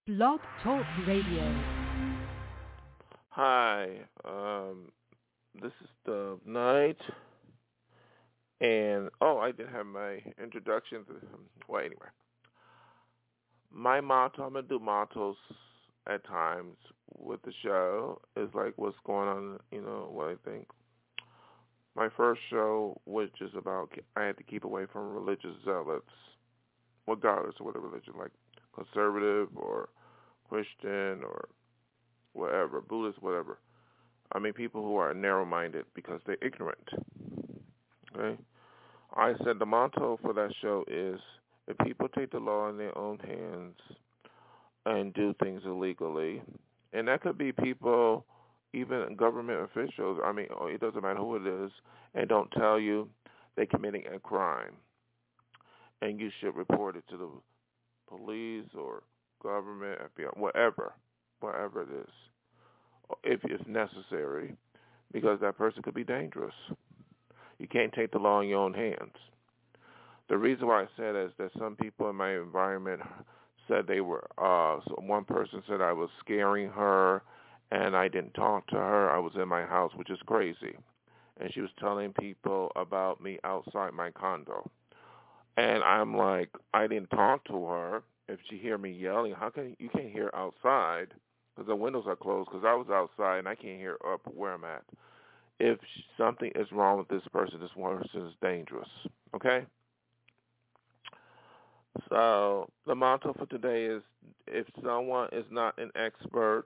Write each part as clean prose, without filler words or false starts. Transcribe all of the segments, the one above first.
Blog Talk Radio. Hi, this is the night, and I didn't have my introduction. Well, anyway, my motto, I'm going to do mottos at times with the show, is like what's going on, what I think. My first show, which is about, I had to keep away from religious zealots, regardless of what the religion, like conservative or Christian or whatever, Buddhist, whatever. I mean, people who are narrow-minded because they're ignorant. Okay? I said the motto for that show is, if people take the law in their own hands and do things illegally, and that could be people, even government officials, I mean, it doesn't matter who it is, and don't tell you they're committing a crime, and you should report it to the police or government, FBI, whatever it is, if necessary, because that person could be dangerous. You can't take the law in your own hands. The reason why I said is that some people in my environment said they were, so one person said I was scaring her and I didn't talk to her. I was in my house, which is crazy. And she was telling people about me outside my condo. And I'm like, I didn't talk to her. If she hear me yelling, how can you can't hear outside because the windows are closed, because I was outside and I can't hear up where I'm at. If something is wrong with this person is dangerous. Okay? So the motto for today is, if someone is not an expert,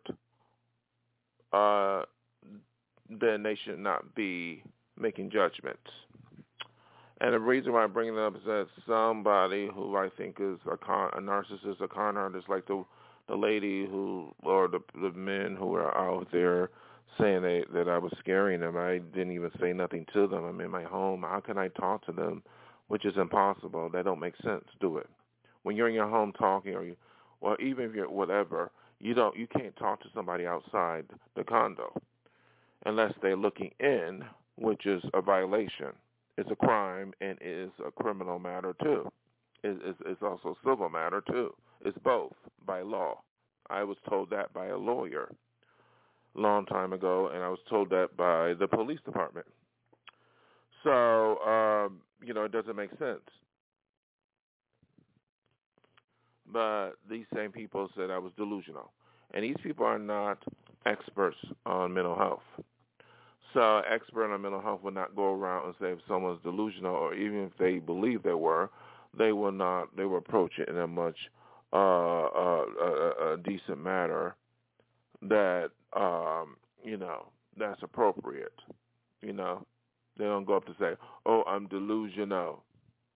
then they should not be making judgments. And the reason why I bring it up is that somebody who I think is a narcissist, a con artist, like the lady or the men who are out there saying that I was scaring them. I didn't even say nothing to them. I'm in my home. How can I talk to them? Which is impossible. That don't make sense. Do it. When you're in your home talking, or even if you're whatever, you can't talk to somebody outside the condo unless they're looking in, which is a violation. It's a crime, and it is a criminal matter too. It's also a civil matter too. It's both by law. I was told that by a lawyer a long time ago, and I was told that by the police department. So, it doesn't make sense. But these same people said I was delusional. And these people are not experts on mental health. So an expert on mental health would not go around and say if someone's delusional, or even if they believe they will approach it in a much a decent manner that, that's appropriate. They don't go up to say, I'm delusional.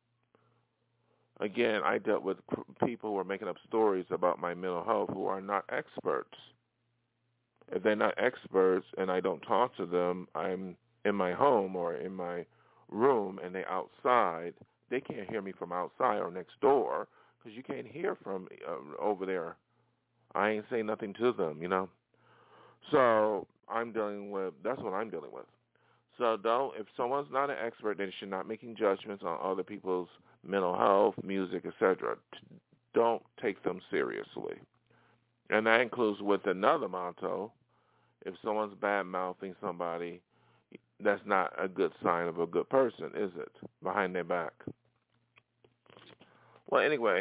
Again, I dealt with people who are making up stories about my mental health who are not experts. If they're not experts and I don't talk to them, I'm in my home or in my room and they're outside, they can't hear me from outside or next door because you can't hear from over there. I ain't saying nothing to them, So that's what I'm dealing with. So if someone's not an expert, they should not making judgments on other people's mental health, music, etc. Don't take them seriously. And that includes with another motto, if someone's bad-mouthing somebody, that's not a good sign of a good person, is it? Behind their back. Well, anyway,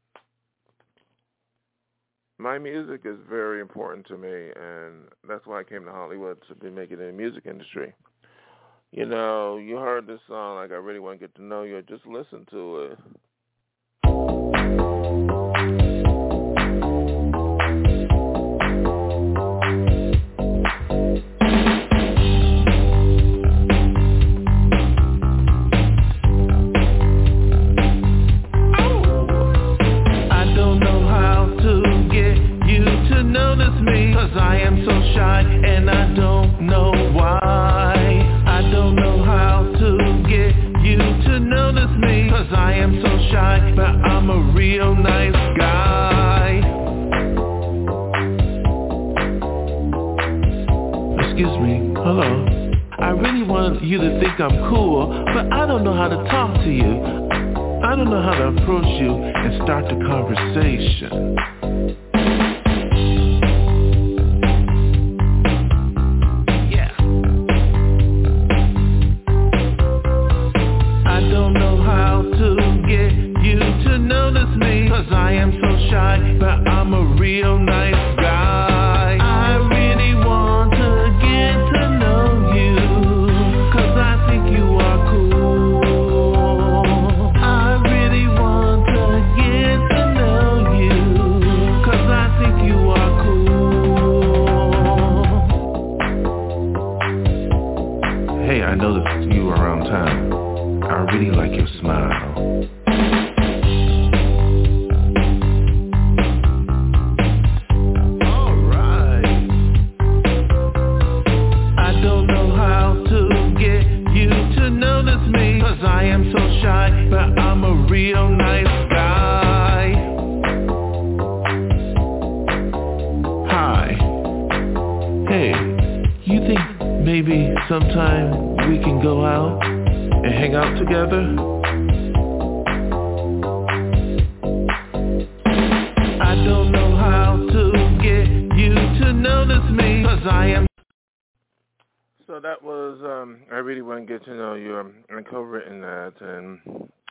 my music is very important to me, and that's why I came to Hollywood, to be making it in the music industry. You heard this song, like I really want to get to know you. Just listen to it. I don't know how to get you to notice me, 'cause I am so shy and I don't know why. I don't know how to get you to notice me, 'cause I am so shy, but I'm a real nice guy. Excuse me, hello. I really want you to think I'm cool, but I don't know how to talk to you. I don't know how to approach you and start the conversation. but I'm a real nice guy. I really want to get to know you, 'cause I think you are cool. I really want to get to know you, 'cause I think you are cool. Hey, I noticed you around town. I really like your smile. I am so shy, but I'm a real nice guy. Hi. Hey, you think maybe sometime we can go out and hang out together? I don't know how to get you to notice me, 'cause I am. So that was I Really Want to Get to Know You. I co-written that, and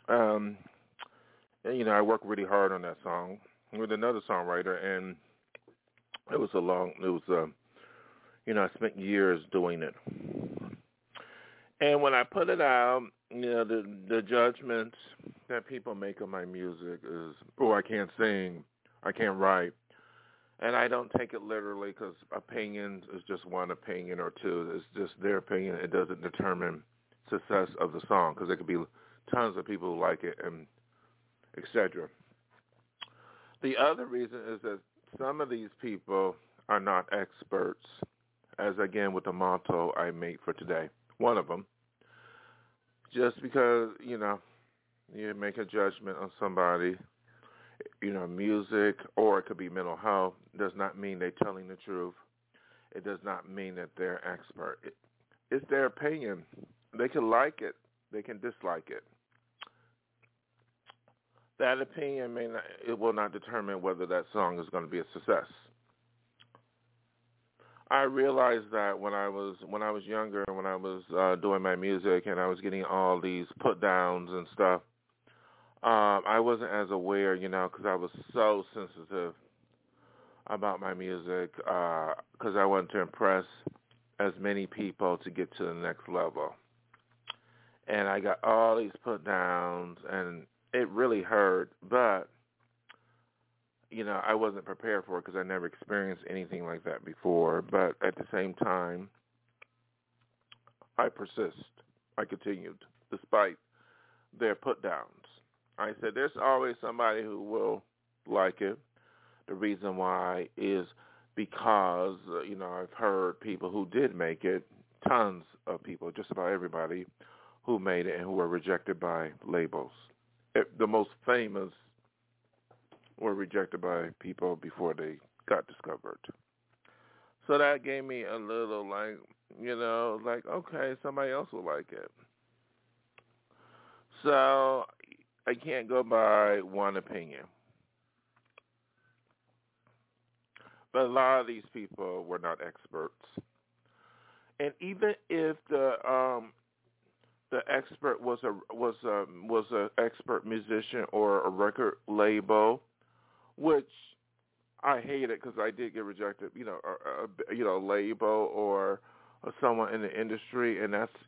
you know, I worked really hard on that song with another songwriter, and it was you know, I spent years doing it. And when I put it out, you know, the judgments that people make of my music is, oh, I can't sing, I can't write. And I don't take it literally, because opinions is just one opinion or two. It's just their opinion. It doesn't determine success of the song, because there could be tons of people who like it, and et cetera. The other reason is that some of these people are not experts, as again with the motto I made for today. One of them, just because, you know, you make a judgment on somebody, you know, music, or it could be mental health, does not mean they're telling the truth. It does not mean that they're expert. It's their opinion. They can like it. They can dislike it. That opinion it will not determine whether that song is going to be a success. I realized that when I was younger, when I was doing my music and I was getting all these put downs and stuff, I wasn't as aware, you know, because I was so sensitive about my music, because I wanted to impress as many people to get to the next level. And I got all these put downs, and it really hurt, but, you know, I wasn't prepared for it because I never experienced anything like that before. But at the same time, I persist. I continued, despite their put downs. I said, there's always somebody who will like it. The reason why is because, you know, I've heard people who did make it, tons of people, just about everybody who made it and who were rejected by labels. The most famous were rejected by people before they got discovered. So that gave me a little, like, you know, like, okay, somebody else will like it. So I can't go by one opinion. But a lot of these people were not experts. And even if the expert was a expert musician or a record label, which I hated because I did get rejected, you know, a label or someone in the industry, and that's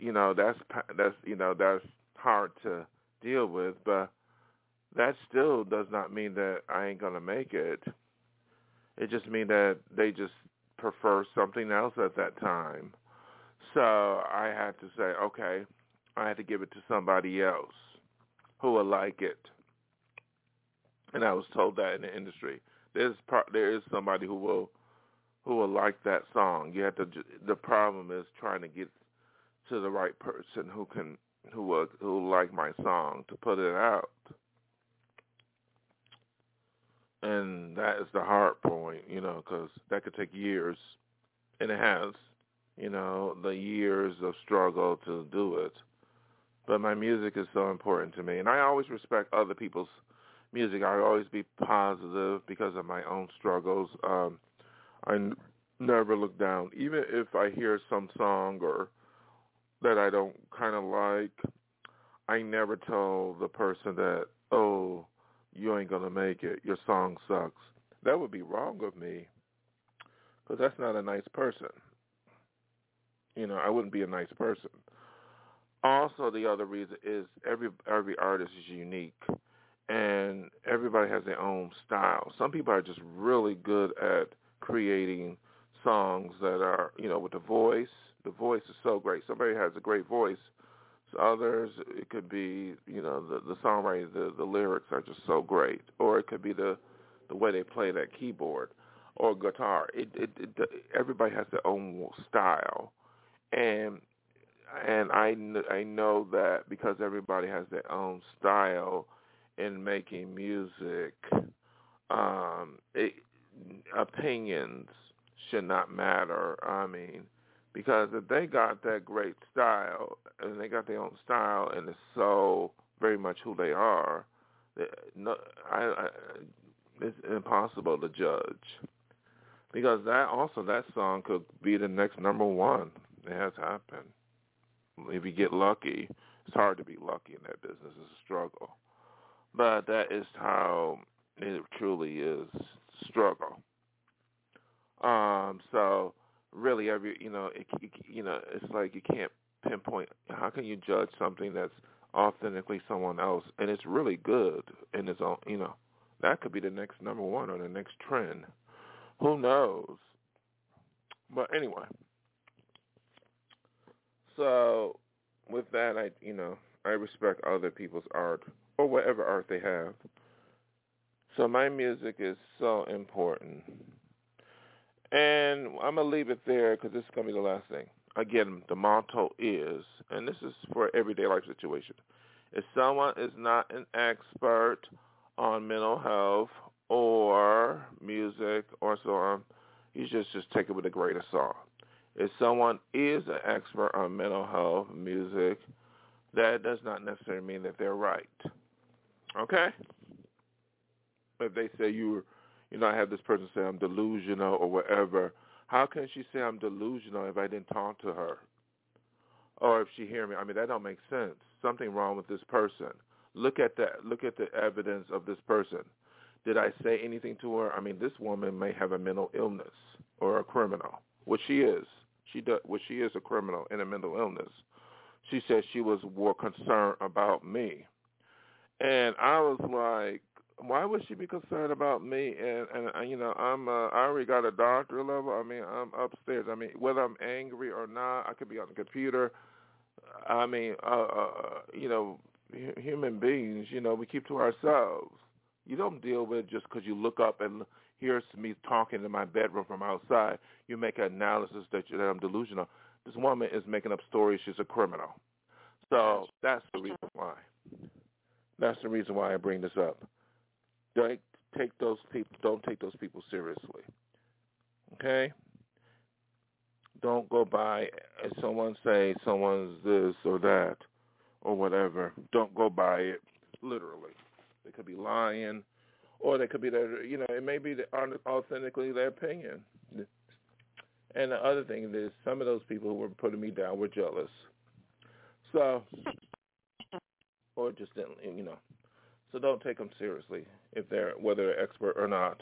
hard to deal with, but that still does not mean that I ain't gonna make it. It just means that they just prefer something else at that time. So I had to say, okay, I had to give it to somebody else who will like it. And I was told that in the industry. There is somebody who will like that song. You have to. The problem is trying to get to the right person who will like my song to put it out. And that is the hard point, you know, because that could take years, and it has, you know, the years of struggle to do it. But my music is so important to me, and I always respect other people's music. I always be positive because of my own struggles. I never look down, even if I hear some song or that I don't kind of like. I never tell the person that, oh, you ain't gonna make it. Your song sucks. That would be wrong of me because that's not a nice person. I wouldn't be a nice person. Also, the other reason is every artist is unique, and everybody has their own style. Some people are just really good at creating songs that are, with the voice. The voice is so great. Somebody has a great voice. So others, it could be, the songwriting, the lyrics are just so great. Or it could be the way they play that keyboard or guitar. Everybody has their own style. And I know that because everybody has their own style in making music, opinions should not matter. Because if they got that great style and they got their own style and it's so very much who they are, it's impossible to judge. Because that song could be the next number one. It has happened. If you get lucky, it's hard to be lucky in that business. It's a struggle. But that is how it truly is, struggle. So really, it's like you can't pinpoint. How can you judge something that's authentically someone else, and it's really good in its own? That could be the next number one or the next trend. Who knows? But anyway. So with that, I respect other people's art or whatever art they have. So my music is so important. And I'm going to leave it there because this is going to be the last thing. Again, the motto is, and this is for everyday life situation, if someone is not an expert on mental health or music or so on, you just take it with a grain of salt. If someone is an expert on mental health, music, that does not necessarily mean that they're right. Okay? If they say I have this person say I'm delusional or whatever, how can she say I'm delusional if I didn't talk to her? Or if she hear me? That don't make sense. Something wrong with this person. Look at that. Look at the evidence of this person. Did I say anything to her? This woman may have a mental illness or a criminal, which she is. She is a criminal and a mental illness. She said she was more concerned about me. And I was like, why would she be concerned about me? And I already got a doctorate level. I'm upstairs. Whether I'm angry or not, I could be on the computer. Human beings, we keep to ourselves. You don't deal with it just because you look up and here's me talking in my bedroom from outside. You make an analysis that I'm delusional. This woman is making up stories. She's a criminal. So that's the reason why. That's the reason why I bring this up. Don't take those people seriously. Okay? Don't go by and someone say someone's this or that or whatever. Don't go by it literally. They could be lying, or they could be it may be authentically their opinion. And the other thing is, some of those people who were putting me down were jealous. So, or just didn't, So don't take them seriously whether they're expert or not.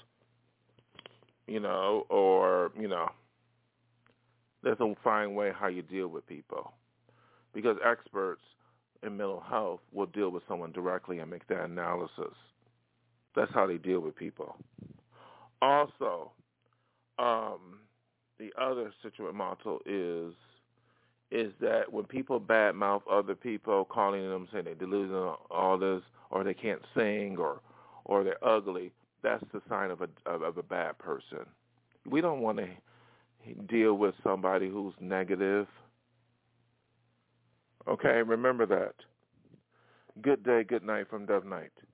Or there's a fine way how you deal with people, because experts in mental health will deal with someone directly and make that analysis. That's how they deal with people. Also, the other situation motto is that when people badmouth other people, calling them, saying they're delusional, all this, or they can't sing, or they're ugly, that's the sign of a bad person. We don't want to deal with somebody who's negative. Okay, remember that. Good day, good night from Dove Night.